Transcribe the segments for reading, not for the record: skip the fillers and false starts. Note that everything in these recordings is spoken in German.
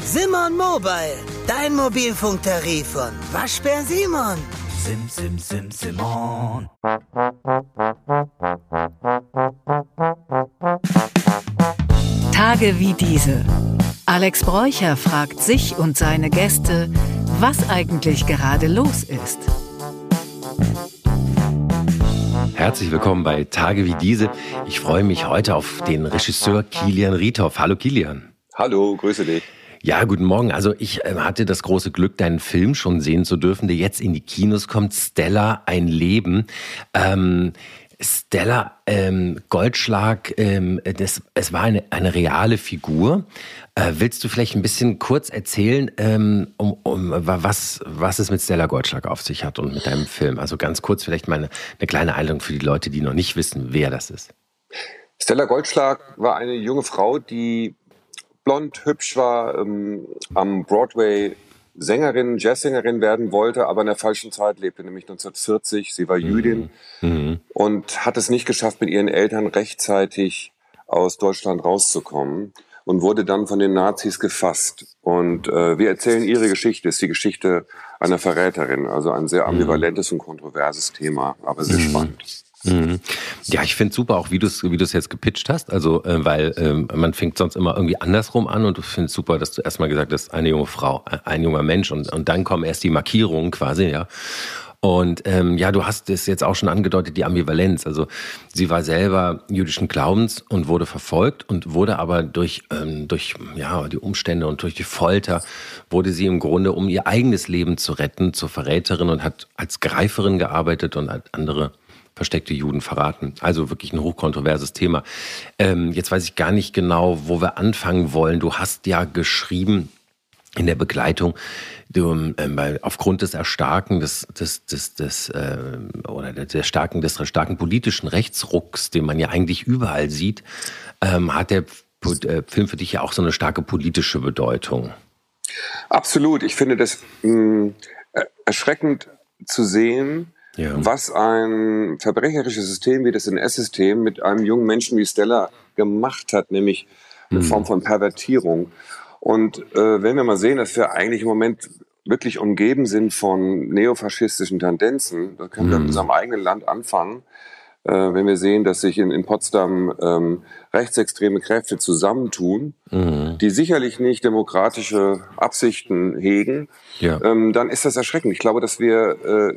Simon Mobile, dein Mobilfunktarif von Waschbär Simon. Simon. Tage wie diese. Alex Bräucher fragt sich und seine Gäste, was eigentlich gerade los ist. Herzlich willkommen bei Tage wie diese. Ich freue mich heute auf den Regisseur Kilian Riethoff. Hallo Kilian. Hallo, grüße dich. Ja, guten Morgen. Also ich hatte das große Glück, deinen Film schon sehen zu dürfen, der jetzt in die Kinos kommt. Stella, ein Leben. Stella Goldschlag, es war eine reale Figur. Willst du vielleicht ein bisschen kurz erzählen, was es mit Stella Goldschlag auf sich hat und mit deinem Film? Also ganz kurz vielleicht mal eine kleine Einleitung für die Leute, die noch nicht wissen, wer das ist. Stella Goldschlag war eine junge Frau, die blond, hübsch war, am Broadway Sängerin, Jazzsängerin werden wollte, aber in der falschen Zeit lebte, nämlich 1940. Sie war Jüdin und hat es nicht geschafft, mit ihren Eltern rechtzeitig aus Deutschland rauszukommen und wurde dann von den Nazis gefasst. Und wir erzählen ihre Geschichte, ist die Geschichte einer Verräterin, also ein sehr ambivalentes und kontroverses Thema, aber sehr spannend. Ja, ich finde super auch, wie du es jetzt gepitcht hast, also weil man fängt sonst immer irgendwie andersrum an und du findest super, dass du erstmal gesagt hast, eine junge Frau, ein junger Mensch und dann kommen erst die Markierungen quasi, ja. Und ja, du hast es jetzt auch schon angedeutet, die Ambivalenz. Also sie war selber jüdischen Glaubens und wurde verfolgt und wurde aber durch die Umstände und durch die Folter wurde sie im Grunde, um ihr eigenes Leben zu retten, zur Verräterin und hat als Greiferin gearbeitet und hat andere versteckte Juden verraten. Also wirklich ein hochkontroverses Thema. Jetzt weiß ich gar nicht genau, wo wir anfangen wollen. Du hast ja geschrieben in der Begleitung, aufgrund des Erstarken des starken politischen Rechtsrucks, den man ja eigentlich überall sieht, hat der Film für dich ja auch so eine starke politische Bedeutung. Absolut. Ich finde das erschreckend zu sehen, was ein verbrecherisches System wie das NS-System mit einem jungen Menschen wie Stella gemacht hat, nämlich eine Form von Pervertierung. Und wenn wir mal sehen, dass wir eigentlich im Moment wirklich umgeben sind von neofaschistischen Tendenzen, da können wir in unserem eigenen Land anfangen, wenn wir sehen, dass sich in Potsdam rechtsextreme Kräfte zusammentun, die sicherlich nicht demokratische Absichten hegen, dann ist das erschreckend. Ich glaube, dass wir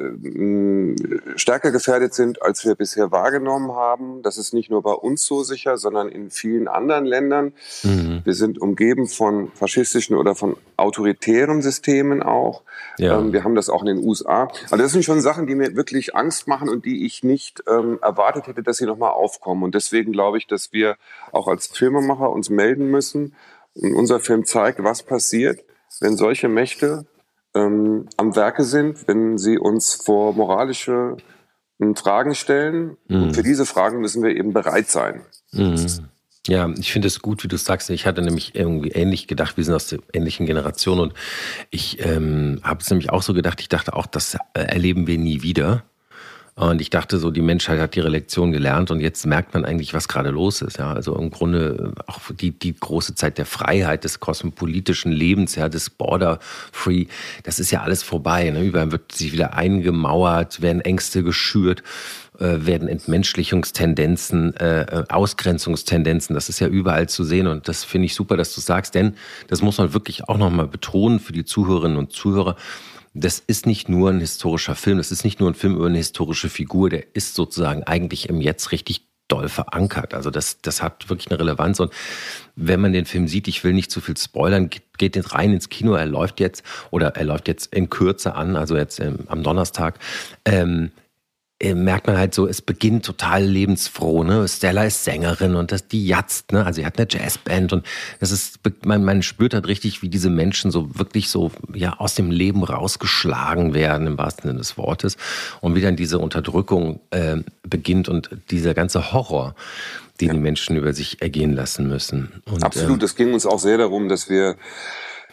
stärker gefährdet sind, als wir bisher wahrgenommen haben. Das ist nicht nur bei uns so sicher, sondern in vielen anderen Ländern. Wir sind umgeben von faschistischen oder von autoritären Systemen auch. Wir haben das auch in den USA. Also das sind schon Sachen, die mir wirklich Angst machen und die ich nicht erwartet hätte, dass sie nochmal aufkommen. Und deswegen glaube ich, dass wir auch als Filmemacher uns melden müssen. Und unser Film zeigt, was passiert, wenn solche Mächte am Werke sind, wenn sie uns vor moralische Fragen stellen. Und für diese Fragen müssen wir eben bereit sein. Ja, ich finde es gut, wie du sagst. Ich hatte nämlich irgendwie ähnlich gedacht, wir sind aus der ähnlichen Generation und ich habe es nämlich auch so gedacht, ich dachte auch, das erleben wir nie wieder. Und ich dachte so, die Menschheit hat ihre Lektion gelernt und jetzt merkt man eigentlich, was gerade los ist. Ja, also im Grunde auch die große Zeit der Freiheit, des kosmopolitischen Lebens, ja, des Border-Free, das ist ja alles vorbei. Ne? Überall wird sich wieder eingemauert, werden Ängste geschürt, werden Entmenschlichungstendenzen, Ausgrenzungstendenzen, das ist ja überall zu sehen und das finde ich super, dass du sagst, denn das muss man wirklich auch nochmal betonen für die Zuhörerinnen und Zuhörer. Das ist nicht nur ein historischer Film, das ist nicht nur ein Film über eine historische Figur, der ist sozusagen eigentlich im Jetzt richtig doll verankert. Also das hat wirklich eine Relevanz und wenn man den Film sieht, ich will nicht zu viel spoilern, geht rein ins Kino, er läuft jetzt in Kürze an, also jetzt am Donnerstag, merkt man halt so, es beginnt total lebensfroh, ne? Stella ist Sängerin und die jatzt, ne? Also sie hat eine Jazzband und das ist, man spürt halt richtig, wie diese Menschen so wirklich so, ja, aus dem Leben rausgeschlagen werden, im wahrsten Sinne des Wortes. Und wie dann diese Unterdrückung beginnt und dieser ganze Horror, den die Menschen über sich ergehen lassen müssen. Und, absolut, es ging uns auch sehr darum, dass wir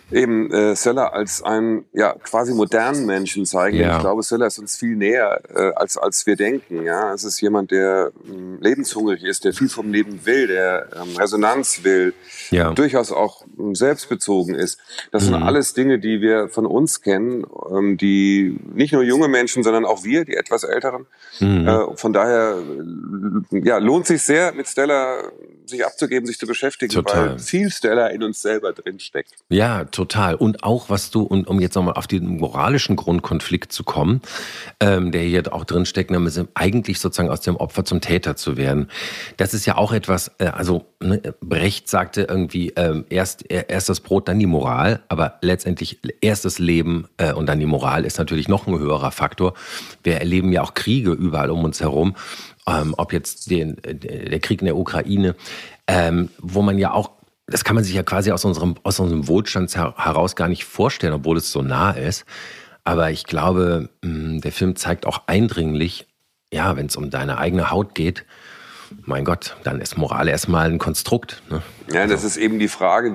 eben Stella als einen quasi modernen Menschen zeigen. Ja. Ich glaube, Stella ist uns viel näher, als wir denken. Ja, es ist jemand, der lebenshungrig ist, der viel vom Leben will, der Resonanz will, durchaus auch selbstbezogen ist. Das sind alles Dinge, die wir von uns kennen, die nicht nur junge Menschen, sondern auch wir, die etwas Älteren. Von daher lohnt sich sehr, mit Stella sich abzugeben, sich zu beschäftigen, weil viel Stella in uns selber drin steckt. Ja, total. Und auch, was du, um jetzt nochmal auf den moralischen Grundkonflikt zu kommen, der hier auch drin steckt, eigentlich sozusagen aus dem Opfer zum Täter zu werden. Das ist ja auch etwas, Brecht sagte irgendwie, erst das Brot, dann die Moral, aber letztendlich erst das Leben und dann die Moral ist natürlich noch ein höherer Faktor. Wir erleben ja auch Kriege überall um uns herum, ob jetzt der Krieg in der Ukraine, wo man ja auch, das kann man sich ja quasi aus unserem Wohlstand heraus gar nicht vorstellen, obwohl es so nah ist. Aber ich glaube, der Film zeigt auch eindringlich, wenn es um deine eigene Haut geht, mein Gott, dann ist Moral erstmal ein Konstrukt. Ne? Ja, das ist eben die Frage,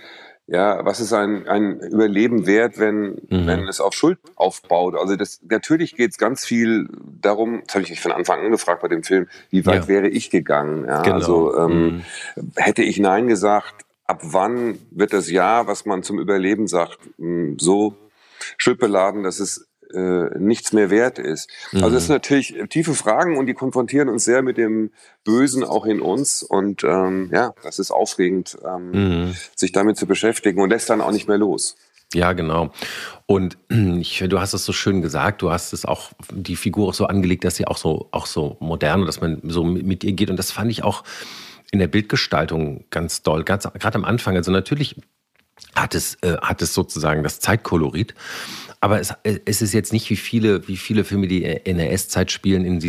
was ist ein Überleben wert, wenn es auf Schuld aufbaut? Also natürlich geht es ganz viel darum, das habe ich mich von Anfang an gefragt bei dem Film, wie weit wäre ich gegangen? Ja, genau. Also hätte ich Nein gesagt, ab wann wird das Ja, was man zum Überleben sagt, so schuldbeladen, dass es nichts mehr wert ist. Also das sind natürlich tiefe Fragen und die konfrontieren uns sehr mit dem Bösen auch in uns und das ist aufregend, sich damit zu beschäftigen und lässt dann auch nicht mehr los. Ja, genau. Und du hast es so schön gesagt, du hast es auch, die Figur auch so angelegt, dass sie auch so modern, dass man so mit ihr geht und das fand ich auch in der Bildgestaltung ganz doll, gerade am Anfang. Also natürlich hat es sozusagen das Zeitkolorit, aber es ist jetzt nicht wie viele Filme, die in der NS-Zeit spielen, in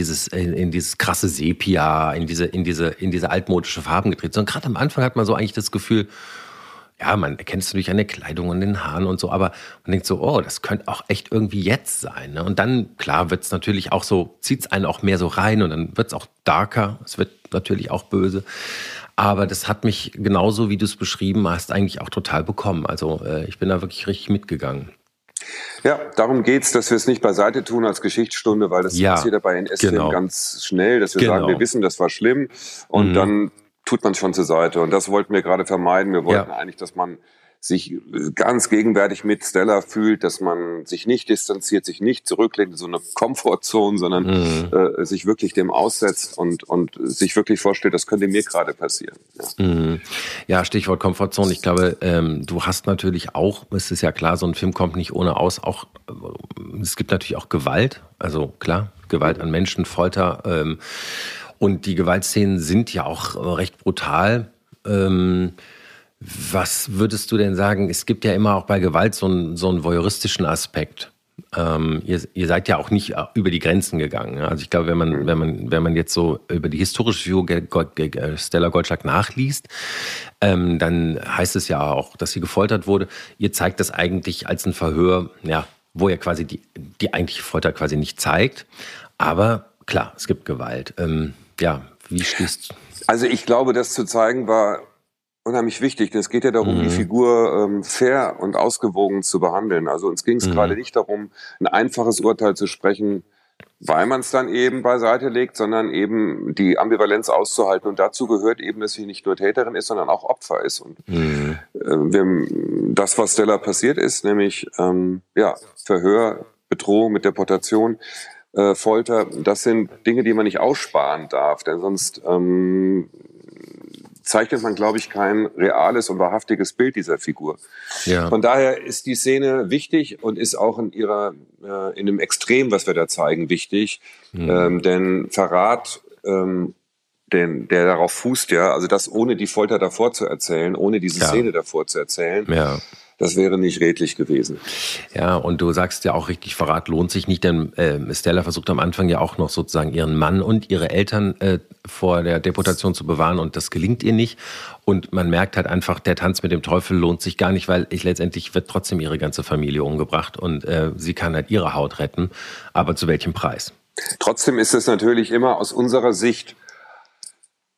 dieses krasse Sepia, in diese altmodische Farben gedreht, sondern gerade am Anfang hat man so eigentlich das Gefühl, man erkennt es natürlich an der Kleidung und den Haaren und so, aber man denkt so, das könnte auch echt irgendwie jetzt sein. Ne? Und dann, klar, wird es natürlich auch so, zieht es einen auch mehr so rein und dann wird es auch darker, es wird natürlich auch böse. Aber das hat mich genauso, wie du es beschrieben hast, eigentlich auch total bekommen. Also ich bin da wirklich richtig mitgegangen. Ja, darum geht's, dass wir es nicht beiseite tun als Geschichtsstunde, weil das passiert ja bei NS-Filmen ganz schnell, dass wir sagen, wir wissen, das war schlimm und dann tut man es schon zur Seite. Und das wollten wir gerade vermeiden. Wir wollten eigentlich, dass man sich ganz gegenwärtig mit Stella fühlt, dass man sich nicht distanziert, sich nicht zurücklehnt in so eine Komfortzone, sondern sich wirklich dem aussetzt und sich wirklich vorstellt, das könnte mir gerade passieren. Ja, Stichwort Komfortzone. Ich glaube, du hast natürlich auch, es ist ja klar, so ein Film kommt nicht ohne aus, auch es gibt natürlich auch Gewalt, also klar, Gewalt an Menschen, Folter und die Gewaltszenen sind ja auch recht brutal. Was würdest du denn sagen? Es gibt ja immer auch bei Gewalt so einen voyeuristischen Aspekt. Ihr seid ja auch nicht über die Grenzen gegangen. Also ich glaube, wenn man jetzt so über die historische Figur Stella Goldschlag nachliest, dann heißt es ja auch, dass sie gefoltert wurde. Ihr zeigt das eigentlich als ein Verhör, wo ihr quasi die eigentliche Folter quasi nicht zeigt. Aber klar, es gibt Gewalt. Wie stehst du? Also ich glaube, das zu zeigen war unheimlich wichtig, denn es geht ja darum, die Figur fair und ausgewogen zu behandeln. Also uns ging es gerade nicht darum, ein einfaches Urteil zu sprechen, weil man es dann eben beiseite legt, sondern eben die Ambivalenz auszuhalten. Und dazu gehört eben, dass sie nicht nur Täterin ist, sondern auch Opfer ist. Und das, was Stella passiert ist, nämlich Verhör, Bedrohung mit Deportation, Folter, das sind Dinge, die man nicht aussparen darf, denn sonst zeichnet man, glaube ich, kein reales und wahrhaftiges Bild dieser Figur. Ja. Von daher ist die Szene wichtig und ist auch in dem Extrem, was wir da zeigen, wichtig. Denn Verrat, der darauf fußt, also das ohne die Folter davor zu erzählen, ohne diese Szene davor zu erzählen, das wäre nicht redlich gewesen. Ja, und du sagst ja auch richtig, Verrat lohnt sich nicht, denn Stella versucht am Anfang ja auch noch sozusagen ihren Mann und ihre Eltern vor der Deportation zu bewahren und das gelingt ihr nicht. Und man merkt halt einfach, der Tanz mit dem Teufel lohnt sich gar nicht, weil letztendlich wird trotzdem ihre ganze Familie umgebracht und sie kann halt ihre Haut retten. Aber zu welchem Preis? Trotzdem ist es natürlich immer aus unserer Sicht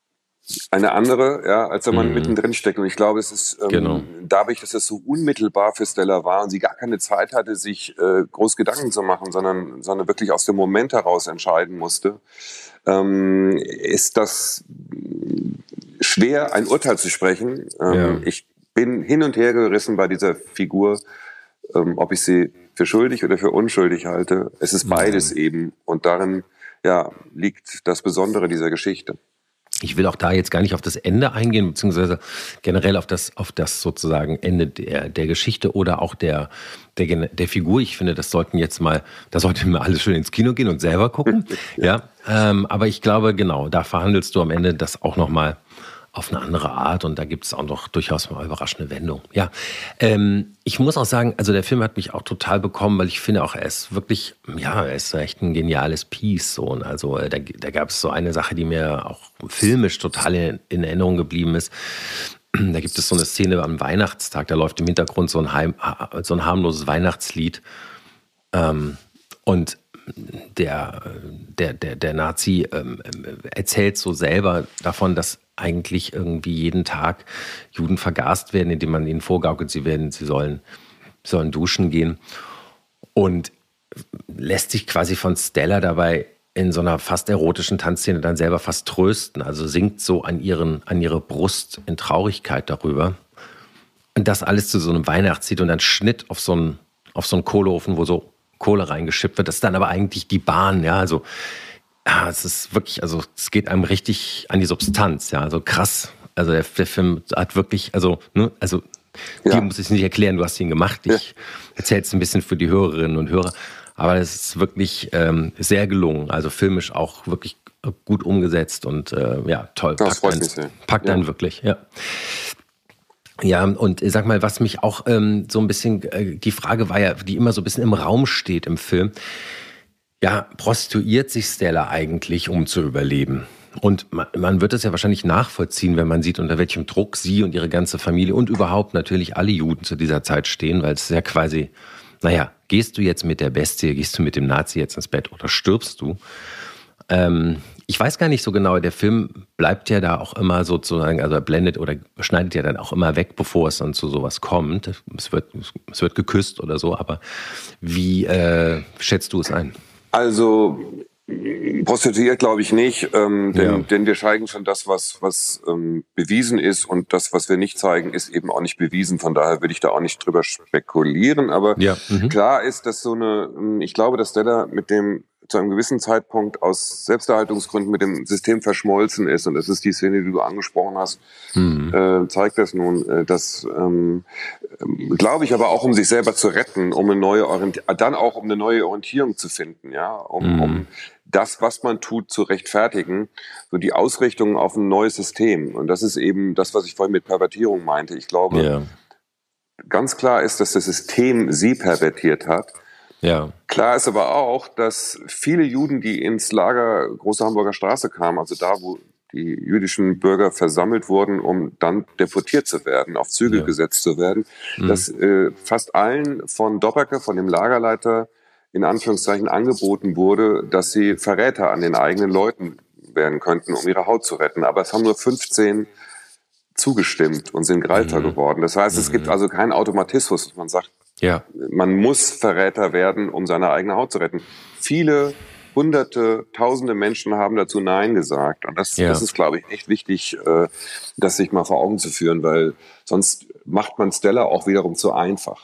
eine andere, ja, als wenn man mittendrin steckt. Und ich glaube, es ist dadurch, dass es so unmittelbar für Stella war und sie gar keine Zeit hatte, sich groß Gedanken zu machen, sondern wirklich aus dem Moment heraus entscheiden musste, ist das schwer, ein Urteil zu sprechen. Ich bin hin und her gerissen bei dieser Figur, ob ich sie für schuldig oder für unschuldig halte. Es ist beides eben. Und darin liegt das Besondere dieser Geschichte. Ich will auch da jetzt gar nicht auf das Ende eingehen, beziehungsweise generell auf das sozusagen Ende der Geschichte oder auch der Figur. Ich finde, da sollten wir alle schön ins Kino gehen und selber gucken. Aber ich glaube, genau, da verhandelst du am Ende das auch nochmal auf eine andere Art und da gibt es auch noch durchaus mal überraschende Wendungen. Ja, ich muss auch sagen, also der Film hat mich auch total bekommen, weil ich finde auch, er ist echt ein geniales Piece. So. Und also da gab es so eine Sache, die mir auch filmisch total in Erinnerung geblieben ist. Da gibt es so eine Szene am Weihnachtstag, da läuft im Hintergrund so ein harmloses Weihnachtslied und der Nazi erzählt so selber davon, dass eigentlich irgendwie jeden Tag Juden vergast werden, indem man ihnen vorgaukelt, sie sollen duschen gehen und lässt sich quasi von Stella dabei in so einer fast erotischen Tanzszene dann selber fast trösten, also singt so an ihre Brust in Traurigkeit darüber und das alles zu so einem Weihnachtslied und dann Schnitt auf so einen Kohleofen, wo so Kohle reingeschippt wird, das ist dann aber eigentlich die Bahn, also es ist wirklich, also es geht einem richtig an die Substanz, also krass. Also der Film hat wirklich, dir muss ich es nicht erklären, du hast ihn gemacht. Ich erzähle es ein bisschen für die Hörerinnen und Hörer, aber es ist wirklich sehr gelungen. Also filmisch auch wirklich gut umgesetzt und toll. Packt einen wirklich, Ja, und sag mal, was mich auch so ein bisschen, die Frage war ja, die immer so ein bisschen im Raum steht im Film. Ja, prostituiert sich Stella eigentlich, um zu überleben? Und man wird es ja wahrscheinlich nachvollziehen, wenn man sieht, unter welchem Druck sie und ihre ganze Familie und überhaupt natürlich alle Juden zu dieser Zeit stehen, weil es ja quasi, gehst du jetzt mit der Bestie, gehst du mit dem Nazi jetzt ins Bett oder stirbst du? Ich weiß gar nicht so genau, der Film bleibt ja da auch immer sozusagen, also er blendet oder schneidet ja dann auch immer weg, bevor es dann zu sowas kommt. Es wird geküsst oder so, aber wie schätzt du es ein? Also prostituiert glaube ich nicht, denn wir zeigen schon das, was bewiesen ist und das, was wir nicht zeigen, ist eben auch nicht bewiesen. Von daher würde ich da auch nicht drüber spekulieren. Aber klar ist, dass ich glaube, dass Stella zu einem gewissen Zeitpunkt aus Selbsterhaltungsgründen mit dem System verschmolzen ist. Und das ist die Szene, die du angesprochen hast, zeigt das nun. Das glaube ich aber auch, um sich selber zu retten, um eine neue Orientierung zu finden, um das, was man tut, zu rechtfertigen, so die Ausrichtung auf ein neues System. Und das ist eben das, was ich vorhin mit Pervertierung meinte. Ich glaube, ganz klar ist, dass das System sie pervertiert hat. Ja. Klar ist aber auch, dass viele Juden, die ins Lager Große Hamburger Straße kamen, also da, wo die jüdischen Bürger versammelt wurden, um dann deportiert zu werden, auf Züge gesetzt zu werden, dass fast allen von Dobberke, von dem Lagerleiter, in Anführungszeichen angeboten wurde, dass sie Verräter an den eigenen Leuten werden könnten, um ihre Haut zu retten. Aber es haben nur 15 zugestimmt und sind Greifer geworden. Das heißt, es gibt also keinen Automatismus, dass man sagt, man muss Verräter werden, um seine eigene Haut zu retten. Viele Hunderte, Tausende Menschen haben dazu Nein gesagt. Und das ist, glaube ich, echt wichtig, das sich mal vor Augen zu führen, weil sonst macht man Stella auch wiederum zu einfach.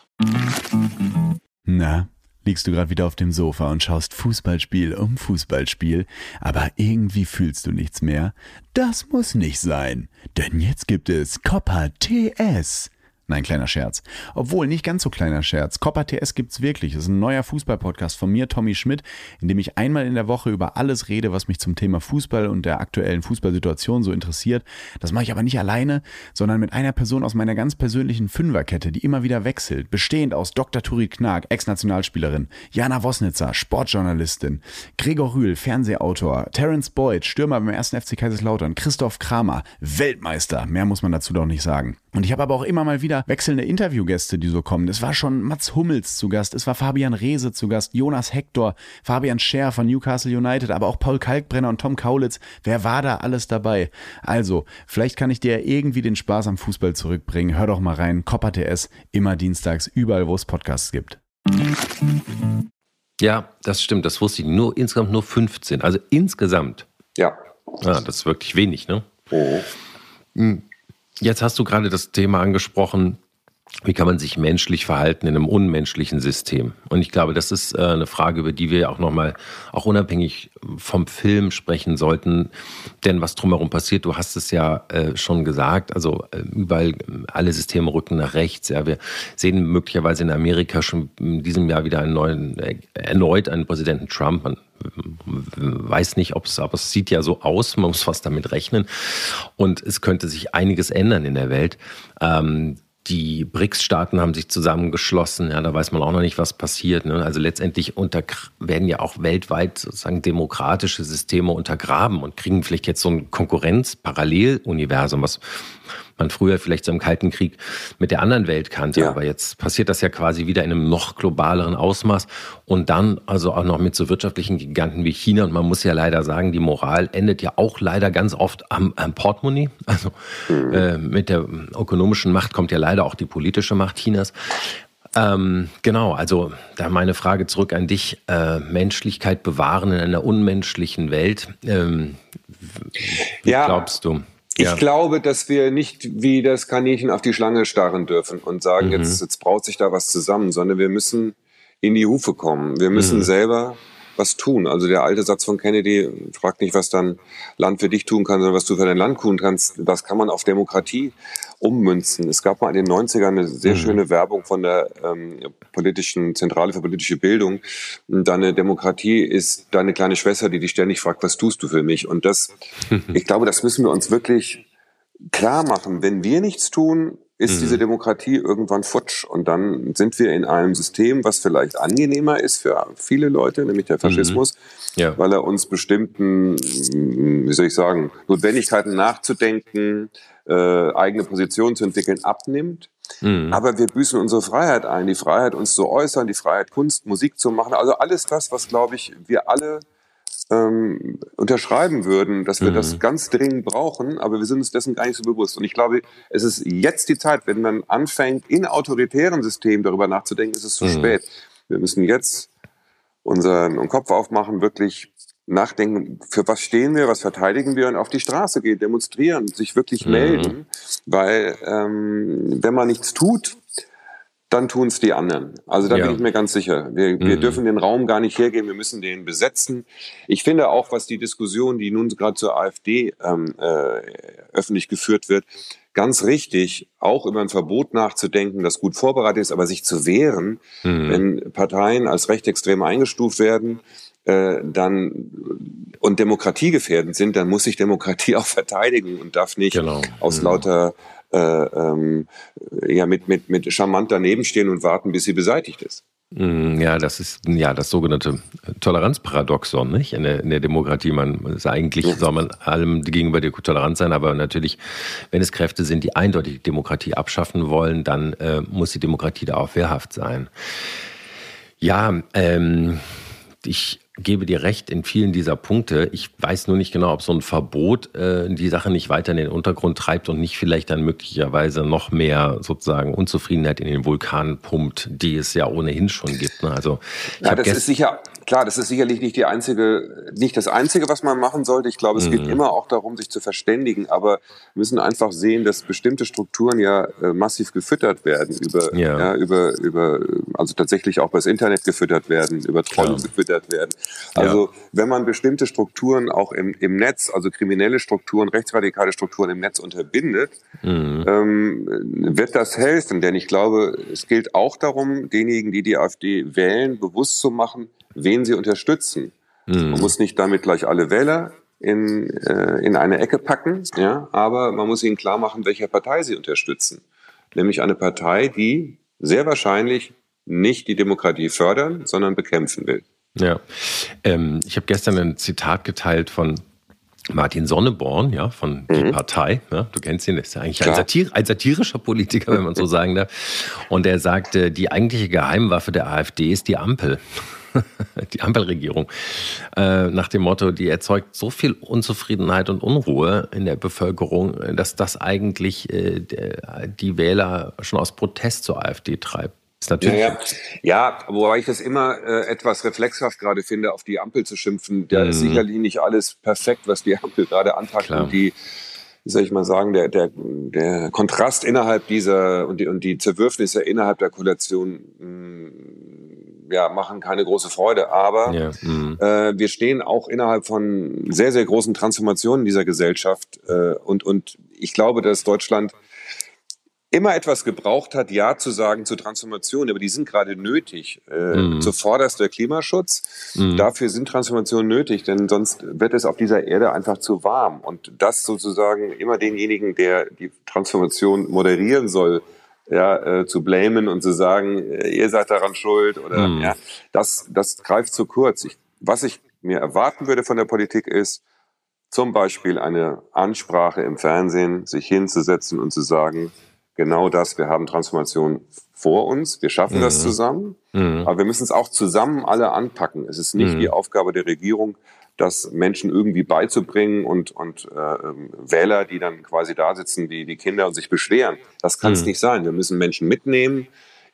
Na, liegst du gerade wieder auf dem Sofa und schaust Fußballspiel um Fußballspiel, aber irgendwie fühlst du nichts mehr? Das muss nicht sein, denn jetzt gibt es Coppa TS. Nein, kleiner Scherz. Obwohl, nicht ganz so kleiner Scherz. Coppa TS gibt's wirklich. Das ist ein neuer Fußball-Podcast von mir, Tommy Schmidt, in dem ich einmal in der Woche über alles rede, was mich zum Thema Fußball und der aktuellen Fußballsituation so interessiert. Das mache ich aber nicht alleine, sondern mit einer Person aus meiner ganz persönlichen Fünferkette, die immer wieder wechselt. Bestehend aus Dr. Turit Knag, Ex-Nationalspielerin, Jana Wosnitzer, Sportjournalistin, Gregor Rühl, Fernsehautor, Terence Boyd, Stürmer beim 1. FC Kaiserslautern, Christoph Kramer, Weltmeister. Mehr muss man dazu doch nicht sagen. Und ich habe aber auch immer mal wieder wechselnde Interviewgäste, die so kommen. Es war schon Mats Hummels zu Gast, es war Fabian Reese zu Gast, Jonas Hector, Fabian Scher von Newcastle United, aber auch Paul Kalkbrenner und Tom Kaulitz. Wer war da alles dabei? Also, vielleicht kann ich dir irgendwie den Spaß am Fußball zurückbringen. Hör doch mal rein. Copper TS, immer dienstags, überall, wo es Podcasts gibt. Ja, das stimmt. Das wusste ich. Insgesamt nur 15. Also insgesamt. Ja. Ja, das ist wirklich wenig, ne? Oh. Jetzt hast du gerade das Thema angesprochen, wie kann man sich menschlich verhalten in einem unmenschlichen System? Und ich glaube, das ist eine Frage, über die wir auch nochmal, auch unabhängig vom Film sprechen sollten. Denn was drumherum passiert, du hast es ja schon gesagt, also überall alle Systeme rücken nach rechts. Ja, wir sehen möglicherweise in Amerika schon in diesem Jahr wieder erneut einen Präsidenten Trump. Man weiß nicht, aber es sieht ja so aus, man muss fast damit rechnen. Und es könnte sich einiges ändern in der Welt. Die BRICS-Staaten haben sich zusammengeschlossen, ja, da weiß man auch noch nicht, was passiert. Ne? Also letztendlich werden ja auch weltweit sozusagen demokratische Systeme untergraben und kriegen vielleicht jetzt so ein Konkurrenz-Paralleluniversum, was man früher vielleicht so im Kalten Krieg mit der anderen Welt kannte. Ja. Aber jetzt passiert das ja quasi wieder in einem noch globaleren Ausmaß und dann also auch noch mit so wirtschaftlichen Giganten wie China. Und man muss ja leider sagen, die Moral endet ja auch leider ganz oft am Portemonnaie. Also mit der ökonomischen Macht kommt ja leider auch die politische Macht Chinas. Genau, also da meine Frage zurück an dich. Menschlichkeit bewahren in einer unmenschlichen Welt. Wie glaubst du? Ich glaube, dass wir nicht wie das Kaninchen auf die Schlange starren dürfen und sagen, jetzt braut sich da was zusammen, sondern wir müssen in die Hufe kommen. Wir müssen selber was tun. Also der alte Satz von Kennedy, fragt nicht, was dein Land für dich tun kann, sondern was du für dein Land tun kannst. Das kann man auf Demokratie ummünzen. Es gab mal in den 90ern eine sehr schöne Werbung von der Zentrale für politische Bildung. Deine Demokratie ist deine kleine Schwester, die dich ständig fragt, was tust du für mich? Und ich glaube, das müssen wir uns wirklich klar machen. Wenn wir nichts tun, ist diese Demokratie irgendwann futsch. Und dann sind wir in einem System, was vielleicht angenehmer ist für viele Leute, nämlich der Faschismus, weil er uns bestimmten, Notwendigkeiten nachzudenken, eigene Positionen zu entwickeln, abnimmt. Aber wir büßen unsere Freiheit ein, die Freiheit, uns zu äußern, die Freiheit, Kunst, Musik zu machen. Also alles das, was, glaube ich, wir alle unterschreiben würden, dass wir das ganz dringend brauchen, aber wir sind uns dessen gar nicht so bewusst. Und ich glaube, es ist jetzt die Zeit, wenn man anfängt, in autoritären Systemen darüber nachzudenken, ist es zu spät. Wir müssen jetzt unseren Kopf aufmachen, wirklich nachdenken, für was stehen wir, was verteidigen wir und auf die Straße gehen, demonstrieren, sich wirklich melden, weil wenn man nichts tut, dann tun es die anderen. Also da bin ich mir ganz sicher. Wir dürfen den Raum gar nicht hergeben, wir müssen den besetzen. Ich finde auch, was die Diskussion, die nun gerade zur AfD öffentlich geführt wird, ganz richtig, auch über ein Verbot nachzudenken, das gut vorbereitet ist, aber sich zu wehren, wenn Parteien als rechtsextrem eingestuft werden, und demokratiegefährdend sind, dann muss sich Demokratie auch verteidigen und darf nicht aus lauter mit charmant daneben stehen und warten, bis sie beseitigt ist. Ja, das ist das sogenannte Toleranzparadoxon, nicht? In der Demokratie. Soll man allem gegenüber tolerant sein, aber natürlich, wenn es Kräfte sind, die eindeutig die Demokratie abschaffen wollen, dann muss die Demokratie da auch wehrhaft sein. Ja, ich gebe dir recht in vielen dieser Punkte. Ich weiß nur nicht genau, ob so ein Verbot die Sache nicht weiter in den Untergrund treibt und nicht vielleicht dann möglicherweise noch mehr sozusagen Unzufriedenheit in den Vulkan pumpt, die es ja ohnehin schon gibt. Ne? Also das ist sicherlich nicht das Einzige, was man machen sollte. Ich glaube, es geht immer auch darum, sich zu verständigen, aber wir müssen einfach sehen, dass bestimmte Strukturen massiv gefüttert werden also tatsächlich auch übers Internet gefüttert werden, über Trollen gefüttert werden. Also wenn man bestimmte Strukturen auch im Netz, also kriminelle Strukturen, rechtsradikale Strukturen im Netz unterbindet, wird das helfen. Denn ich glaube, es gilt auch darum, denjenigen, die die AfD wählen, bewusst zu machen, wen sie unterstützen. Man muss nicht damit gleich alle Wähler in eine Ecke packen, aber man muss ihnen klar machen, welche Partei sie unterstützen. Nämlich eine Partei, die sehr wahrscheinlich nicht die Demokratie fördern, sondern bekämpfen will. Ja, ich habe gestern ein Zitat geteilt von Martin Sonneborn, ja, von Die Partei, ja, du kennst ihn, ist ja eigentlich ein satirischer Politiker, wenn man so sagen darf. Und er sagte, die eigentliche Geheimwaffe der AfD ist die Ampel. Die Ampelregierung. Nach dem Motto, die erzeugt so viel Unzufriedenheit und Unruhe in der Bevölkerung, dass das eigentlich die Wähler schon aus Protest zur AfD treibt. Ist natürlich ja, wobei ich das immer etwas reflexhaft gerade finde, auf die Ampel zu schimpfen. Da ist sicherlich nicht alles perfekt, was die Ampel gerade anpackt. Klar. Und die, wie soll ich mal sagen, der Kontrast innerhalb dieser und die Zerwürfnisse innerhalb der Koalition machen keine große Freude. Aber wir stehen auch innerhalb von sehr, sehr großen Transformationen dieser Gesellschaft. Und ich glaube, dass Deutschland immer etwas gebraucht hat, Ja zu sagen zur Transformation, aber die sind gerade nötig. Zuvorderst der Klimaschutz. Dafür sind Transformationen nötig, denn sonst wird es auf dieser Erde einfach zu warm. Und das sozusagen immer denjenigen, der die Transformation moderieren soll, zu blamen und zu sagen, ihr seid daran schuld oder das greift zu kurz. Was ich mir erwarten würde von der Politik ist, zum Beispiel eine Ansprache im Fernsehen, sich hinzusetzen und zu sagen, genau das, wir haben Transformation vor uns, wir schaffen das zusammen, aber wir müssen es auch zusammen alle anpacken. Es ist nicht die Aufgabe der Regierung, das Menschen irgendwie beizubringen und Wähler, die dann quasi da sitzen, die Kinder und sich beschweren. Das kann es nicht sein. Wir müssen Menschen mitnehmen.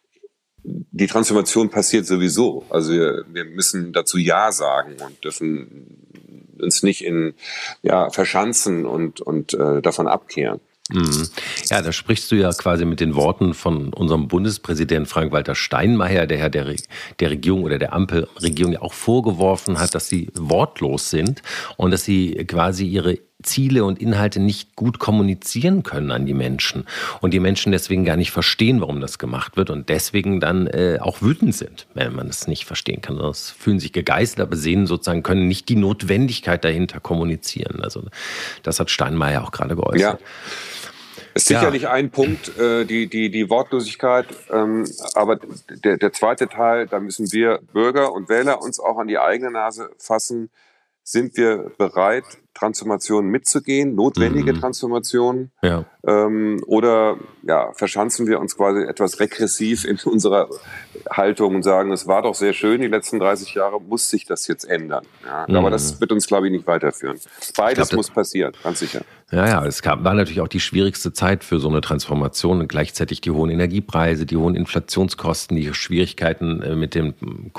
Die Transformation passiert sowieso. Also wir müssen dazu Ja sagen und dürfen uns nicht verschanzen und davon abkehren. Ja, da sprichst du ja quasi mit den Worten von unserem Bundespräsidenten Frank-Walter Steinmeier, der der Regierung oder der Ampelregierung ja auch vorgeworfen hat, dass sie wortlos sind und dass sie quasi ihre Ziele und Inhalte nicht gut kommunizieren können an die Menschen und die Menschen deswegen gar nicht verstehen, warum das gemacht wird und deswegen dann auch wütend sind, wenn man das nicht verstehen kann. Das fühlen sich gegeißelt, aber sehen sozusagen, können nicht die Notwendigkeit dahinter kommunizieren. Also das hat Steinmeier auch gerade geäußert. Ja. Ist sicherlich ein Punkt, die Wortlosigkeit, aber der zweite Teil, da müssen wir Bürger und Wähler uns auch an die eigene Nase fassen. Sind wir bereit, Transformationen mitzugehen, notwendige Transformationen? Ja. Oder verschanzen wir uns quasi etwas regressiv in unserer Haltung und sagen, es war doch sehr schön, die letzten 30 Jahre, muss sich das jetzt ändern? Ja, aber das wird uns, glaube ich, nicht weiterführen. Beides muss passieren, ganz sicher. Ja, es war natürlich auch die schwierigste Zeit für so eine Transformation und gleichzeitig die hohen Energiepreise, die hohen Inflationskosten, die Schwierigkeiten mit dem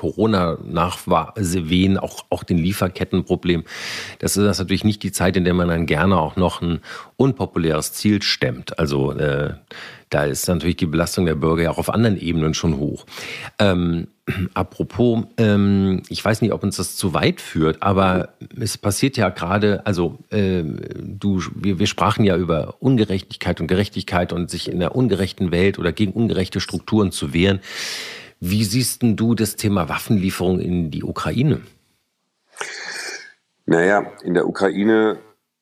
Corona-Nachwehen, auch den Lieferkettenproblem. Das ist natürlich nicht die Zeit, in der man dann gerne auch noch ein unpopuläres Ziel stemmt. Also da ist natürlich die Belastung der Bürger ja auch auf anderen Ebenen schon hoch. Apropos, ich weiß nicht, ob uns das zu weit führt, aber es passiert ja gerade, also wir sprachen ja über Ungerechtigkeit und Gerechtigkeit und sich in einer ungerechten Welt oder gegen ungerechte Strukturen zu wehren. Wie siehst denn du das Thema Waffenlieferung in die Ukraine? Naja, in der Ukraine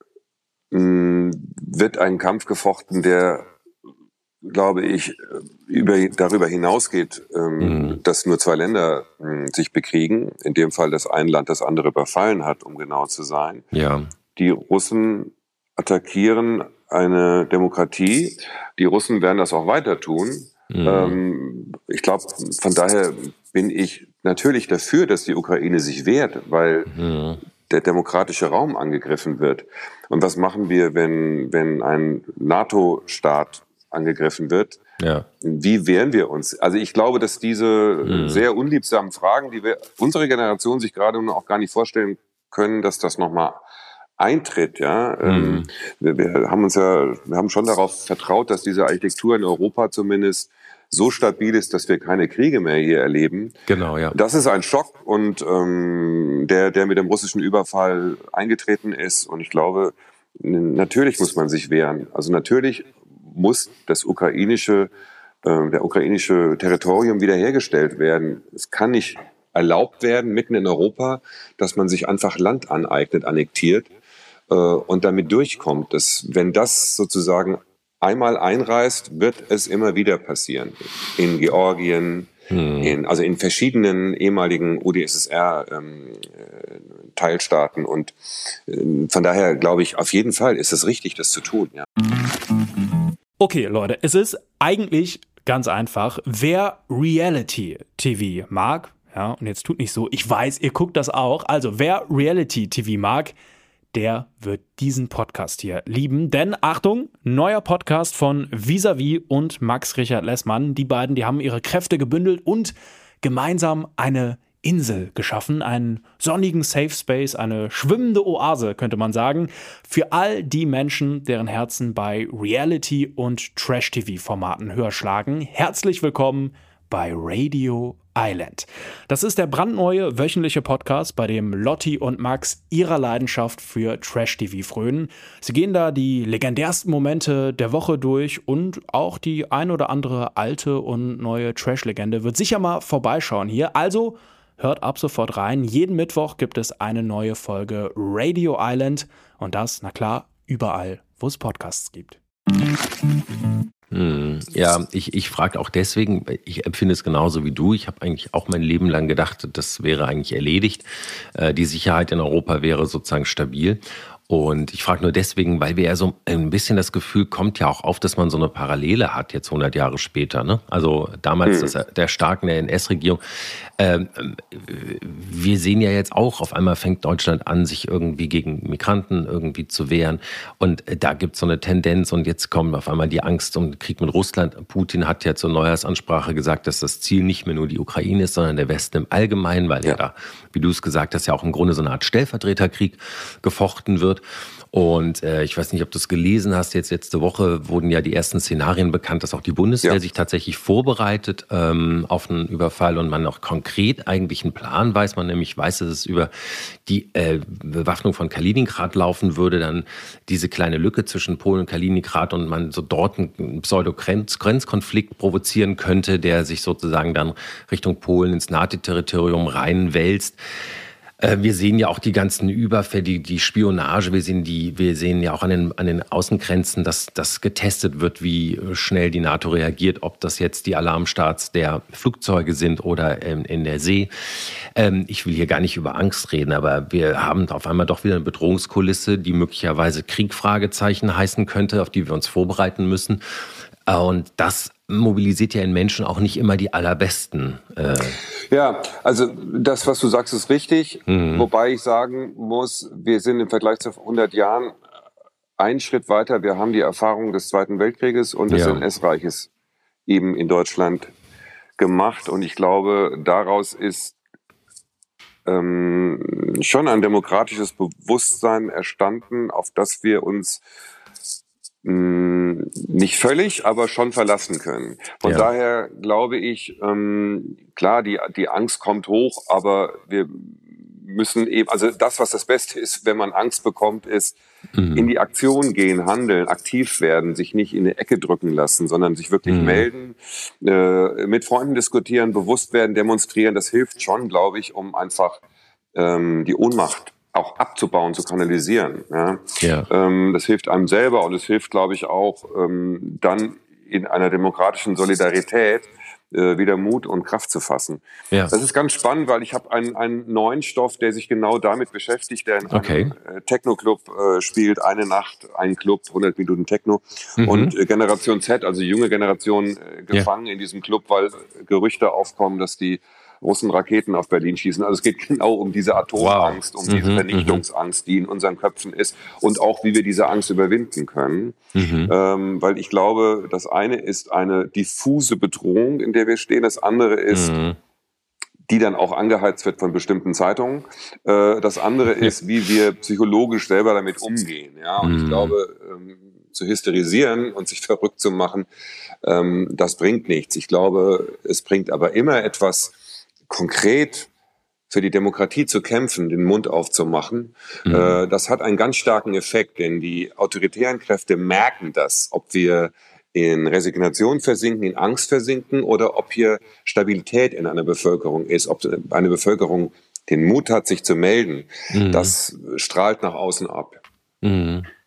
wird ein Kampf gefochten, der, glaube ich, darüber hinausgeht, dass nur zwei Länder sich bekriegen. In dem Fall, dass ein Land das andere überfallen hat, um genau zu sein. Ja. Die Russen attackieren eine Demokratie. Die Russen werden das auch weiter tun. Ich glaube, von daher bin ich natürlich dafür, dass die Ukraine sich wehrt, weil der demokratische Raum angegriffen wird. Und was machen wir, wenn ein NATO-Staat angegriffen wird? Ja. Wie wehren wir uns? Also ich glaube, dass diese sehr unliebsamen Fragen, die unsere Generation sich gerade noch auch gar nicht vorstellen können, dass das nochmal eintritt. Ja? Wir haben schon darauf vertraut, dass diese Architektur in Europa zumindest so stabil ist, dass wir keine Kriege mehr hier erleben. Genau, ja. Das ist ein Schock und der mit dem russischen Überfall eingetreten ist. Und ich glaube, natürlich muss man sich wehren. Also natürlich muss der ukrainische Territorium wiederhergestellt werden. Es kann nicht erlaubt werden, mitten in Europa, dass man sich einfach Land aneignet, annektiert und damit durchkommt. Wenn das sozusagen einmal einreißt, wird es immer wieder passieren. In Georgien, in verschiedenen ehemaligen UdSSR-Teilen Teilstaaten. Und von daher glaube ich, auf jeden Fall ist es richtig, das zu tun. Ja. Okay, Leute, es ist eigentlich ganz einfach. Wer Reality-TV mag, ja, und jetzt tut nicht so, ich weiß, ihr guckt das auch, also wer Reality-TV mag, der wird diesen Podcast hier lieben. Denn, Achtung, neuer Podcast von Vis-a-vis und Max Richard Lessmann. Die beiden, die haben ihre Kräfte gebündelt und gemeinsam eine Insel geschaffen, einen sonnigen Safe Space, eine schwimmende Oase, könnte man sagen, für all die Menschen, deren Herzen bei Reality- und Trash-TV-Formaten höher schlagen. Herzlich willkommen bei Radio Island. Das ist der brandneue wöchentliche Podcast, bei dem Lotti und Max ihrer Leidenschaft für Trash-TV frönen. Sie gehen da die legendärsten Momente der Woche durch und auch die ein oder andere alte und neue Trash-Legende wird sicher mal vorbeischauen hier. Also hört ab sofort rein. Jeden Mittwoch gibt es eine neue Folge Radio Island und das, na klar, überall, wo es Podcasts gibt. Ja, ich frage auch deswegen, ich empfinde es genauso wie du. Ich habe eigentlich auch mein Leben lang gedacht, das wäre eigentlich erledigt. Die Sicherheit in Europa wäre sozusagen stabil. Und ich frage nur deswegen, weil wir ja so ein bisschen das Gefühl kommt ja auch auf, dass man so eine Parallele hat, jetzt 100 Jahre später. Ne? Also damals der starken der NS-Regierung. Wir sehen ja jetzt auch, auf einmal fängt Deutschland an, sich irgendwie gegen Migranten irgendwie zu wehren. Und da gibt es so eine Tendenz und jetzt kommt auf einmal die Angst um den Krieg mit Russland. Putin hat ja zur Neujahrsansprache gesagt, dass das Ziel nicht mehr nur die Ukraine ist, sondern der Westen im Allgemeinen, weil ja da, wie du es gesagt hast, ja auch im Grunde so eine Art Stellvertreterkrieg gefochten wird. Und ich weiß nicht, ob du es gelesen hast, jetzt letzte Woche wurden ja die ersten Szenarien bekannt, dass auch die Bundeswehr sich tatsächlich vorbereitet auf einen Überfall und man auch konkret eigentlich einen Plan weiß. Man nämlich weiß, dass es über die Bewaffnung von Kaliningrad laufen würde, dann diese kleine Lücke zwischen Polen und Kaliningrad und man so dort einen Pseudo-Grenzkonflikt provozieren könnte, der sich sozusagen dann Richtung Polen ins NATO-Territorium reinwälzt. Wir sehen ja auch die ganzen Überfälle, die Spionage. Wir sehen ja auch an den Außengrenzen, dass das getestet wird, wie schnell die NATO reagiert, ob das jetzt die Alarmstarts der Flugzeuge sind oder in der See. Ich will hier gar nicht über Angst reden, aber wir haben auf einmal doch wieder eine Bedrohungskulisse, die möglicherweise Krieg Fragezeichen heißen könnte, auf die wir uns vorbereiten müssen. Und das mobilisiert ja in Menschen auch nicht immer die allerbesten. Ja, also das, was du sagst, ist richtig. Wobei ich sagen muss, wir sind im Vergleich zu 100 Jahren einen Schritt weiter. Wir haben die Erfahrung des Zweiten Weltkrieges und des NS-Reiches eben in Deutschland gemacht. Und ich glaube, daraus ist schon ein demokratisches Bewusstsein erstanden, auf das wir uns nicht völlig, aber schon verlassen können. Von daher glaube ich, klar, die Angst kommt hoch, aber wir müssen eben, also das, was das Beste ist, wenn man Angst bekommt, ist in die Aktion gehen, handeln, aktiv werden, sich nicht in eine Ecke drücken lassen, sondern sich wirklich melden, mit Freunden diskutieren, bewusst werden, demonstrieren. Das hilft schon, glaube ich, um einfach die Ohnmacht auch abzubauen, zu kanalisieren. Ja? Das hilft einem selber und es hilft, glaube ich, auch dann in einer demokratischen Solidarität wieder Mut und Kraft zu fassen. Ja. Das ist ganz spannend, weil ich habe einen neuen Stoff, der sich genau damit beschäftigt, der in einem Techno-Club spielt, eine Nacht, ein Club, 100 Minuten Techno und Generation Z, also junge Generation, gefangen in diesem Club, weil Gerüchte aufkommen, dass die Russen Raketen auf Berlin schießen. Also es geht genau um diese Atomangst, um diese Vernichtungsangst, die in unseren Köpfen ist und auch, wie wir diese Angst überwinden können. Weil ich glaube, das eine ist eine diffuse Bedrohung, in der wir stehen. Das andere ist, die dann auch angeheizt wird von bestimmten Zeitungen. Das andere ist, wie wir psychologisch selber damit umgehen. Ja? Und ich glaube, zu hysterisieren und sich verrückt zu machen, das bringt nichts. Ich glaube, es bringt aber immer etwas, konkret für die Demokratie zu kämpfen, den Mund aufzumachen. Das hat einen ganz starken Effekt, denn die autoritären Kräfte merken das, ob wir in Resignation versinken, in Angst versinken oder ob hier Stabilität in einer Bevölkerung ist, ob eine Bevölkerung den Mut hat, sich zu melden. Das strahlt nach außen ab.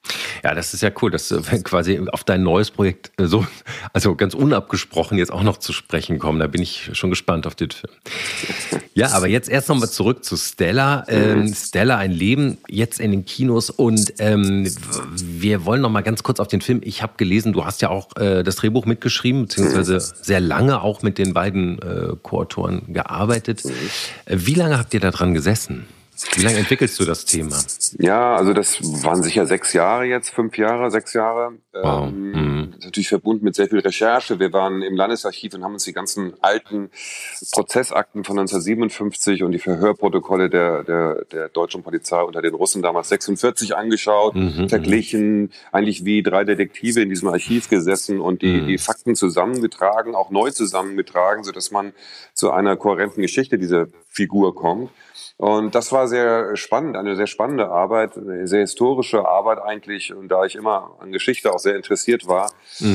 Ja, das ist ja cool, dass wir quasi auf dein neues Projekt so, also ganz unabgesprochen jetzt auch noch zu sprechen kommen. Da bin ich schon gespannt auf den Film. Ja, aber jetzt erst nochmal zurück zu Stella. Stella, ein Leben, jetzt in den Kinos. Und wir wollen nochmal ganz kurz auf den Film. Ich habe gelesen, du hast ja auch das Drehbuch mitgeschrieben, beziehungsweise sehr lange auch mit den beiden Co-Autoren gearbeitet. Wie lange habt ihr da dran gesessen? Wie lange entwickelst du das Thema? Ja, also das waren sicher 6 Jahre jetzt, 5 Jahre, 6 Jahre. Wow. Das ist natürlich verbunden mit sehr viel Recherche. Wir waren im Landesarchiv und haben uns die ganzen alten Prozessakten von 1957 und die Verhörprotokolle der deutschen Polizei unter den Russen damals 46 angeschaut, verglichen, eigentlich wie 3 Detektive in diesem Archiv gesessen und die Fakten zusammengetragen, auch neu zusammengetragen, sodass man zu einer kohärenten Geschichte dieser Figur kommt. Und das war sehr spannend, eine sehr spannende Arbeit, eine sehr historische Arbeit eigentlich. Und da ich immer an Geschichte auch sehr interessiert war,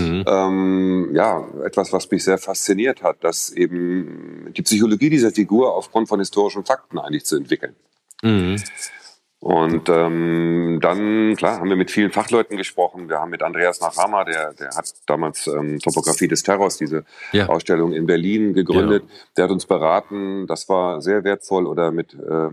etwas, was mich sehr fasziniert hat, dass eben die Psychologie dieser Figur aufgrund von historischen Fakten eigentlich zu entwickeln. Und dann, klar, haben wir mit vielen Fachleuten gesprochen. Wir haben mit Andreas Nachama, der hat damals Topografie des Terrors, diese Ausstellung in Berlin gegründet. Ja. Der hat uns beraten, das war sehr wertvoll. Oder mit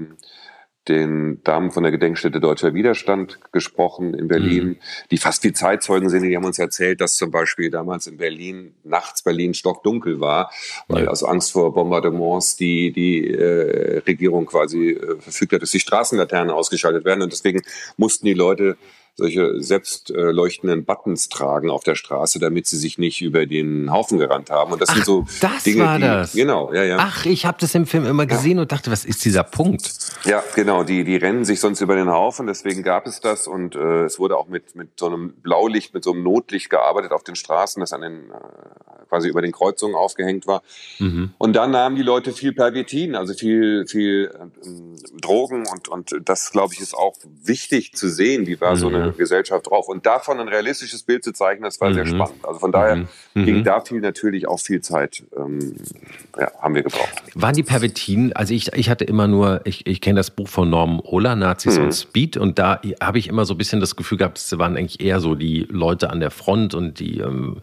den Damen von der Gedenkstätte Deutscher Widerstand gesprochen in Berlin, die fast wie Zeitzeugen sind. Die haben uns erzählt, dass zum Beispiel damals in Berlin, nachts Berlin stockdunkel war, weil aus Angst vor Bombardements die Regierung quasi verfügt hat, dass die Straßenlaternen ausgeschaltet werden. Und deswegen mussten die Leute solche selbst leuchtenden Buttons tragen auf der Straße, damit sie sich nicht über den Haufen gerannt haben. Und das sind so das Dinge, war das. Genau, ja. Ach, ich habe das im Film immer gesehen und dachte, was ist dieser Punkt? Ja, genau, die rennen sich sonst über den Haufen, deswegen gab es das und es wurde auch mit so einem Blaulicht, mit so einem Notlicht gearbeitet auf den Straßen, das an den quasi über den Kreuzungen aufgehängt war. Und dann nahmen die Leute viel Pervitin, also viel Drogen und das, glaube ich, ist auch wichtig zu sehen, wie war so eine Gesellschaft drauf. Und davon ein realistisches Bild zu zeichnen, das war sehr spannend. Also von daher ging da natürlich auch viel Zeit, haben wir gebraucht. Waren die Pervitin, also ich hatte immer nur, ich kenne das Buch von Norman Ohler, Nazis und Speed, und da habe ich immer so ein bisschen das Gefühl gehabt, es waren eigentlich eher so die Leute an der Front und die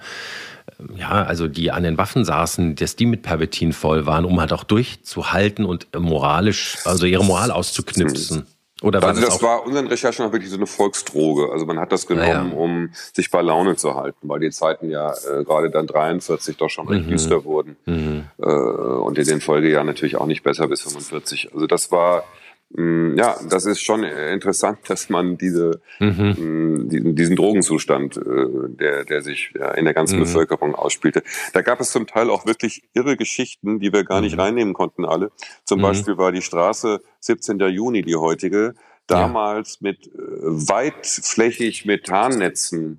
also die an den Waffen saßen, dass die mit Pervitin voll waren, um halt auch durchzuhalten und moralisch, also ihre Moral auszuknipsen. Oder war das war unseren Recherchen auch wirklich so eine Volksdroge. Also man hat das genommen, um sich bei Laune zu halten, weil die Zeiten ja gerade dann 43 doch schon recht düster wurden. Und in den Folgejahren natürlich auch nicht besser bis 45. Also das war, das ist schon interessant, dass man diesen Drogenzustand, der sich in der ganzen Bevölkerung ausspielte. Da gab es zum Teil auch wirklich irre Geschichten, die wir gar nicht reinnehmen konnten alle. Zum Beispiel war die Straße 17. Juni, die heutige, damals mit weitflächig Methannetzen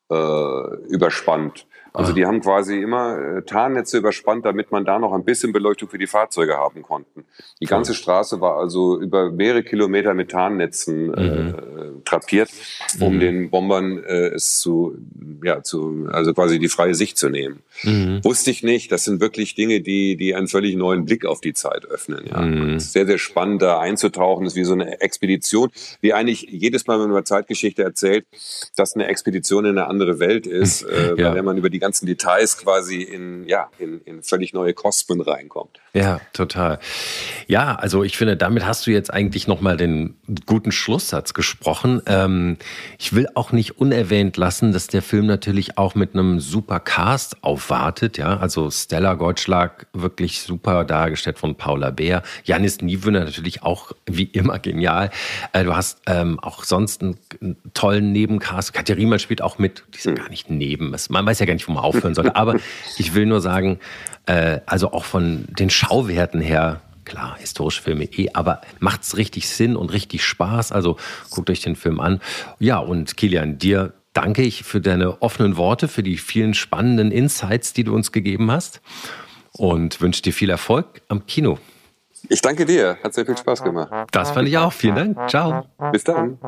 überspannt. Also die haben quasi immer Tarnnetze überspannt, damit man da noch ein bisschen Beleuchtung für die Fahrzeuge haben konnten. Die ganze Straße war also über mehrere Kilometer mit Tarnnetzen drapiert, um den Bombern also quasi die freie Sicht zu nehmen. Wusste ich nicht. Das sind wirklich Dinge, die einen völlig neuen Blick auf die Zeit öffnen. Ja. Und sehr, sehr spannend, da einzutauchen. Das ist wie so eine Expedition, wie eigentlich jedes Mal, wenn man über Zeitgeschichte erzählt, dass eine Expedition in eine andere Welt ist, wenn man über die ganzen Details quasi in völlig neue Kosmen reinkommt. Ja, total. Ja, also ich finde, damit hast du jetzt eigentlich nochmal den guten Schlusssatz gesprochen. Ich will auch nicht unerwähnt lassen, dass der Film natürlich auch mit einem super Cast aufwartet. Ja, also Stella Goldschlag wirklich super dargestellt von Paula Beer. Janis Niewöhner natürlich auch wie immer genial. Du hast auch sonst einen tollen Nebencast. Katja Riemann spielt auch mit. Die sind gar nicht neben. Man weiß ja gar nicht, wo man aufhören sollte. Aber ich will nur sagen, also auch von den Schauwerten her, klar, historische Filme aber macht's richtig Sinn und richtig Spaß. Also guckt euch den Film an. Ja, und Kilian, dir danke ich für deine offenen Worte, für die vielen spannenden Insights, die du uns gegeben hast, und wünsche dir viel Erfolg am Kino. Ich danke dir. Hat sehr viel Spaß gemacht. Das fand ich auch. Vielen Dank. Ciao. Bis dann.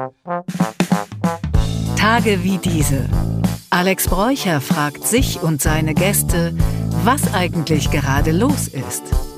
Tage wie diese. Alex Bräucher fragt sich und seine Gäste, was eigentlich gerade los ist.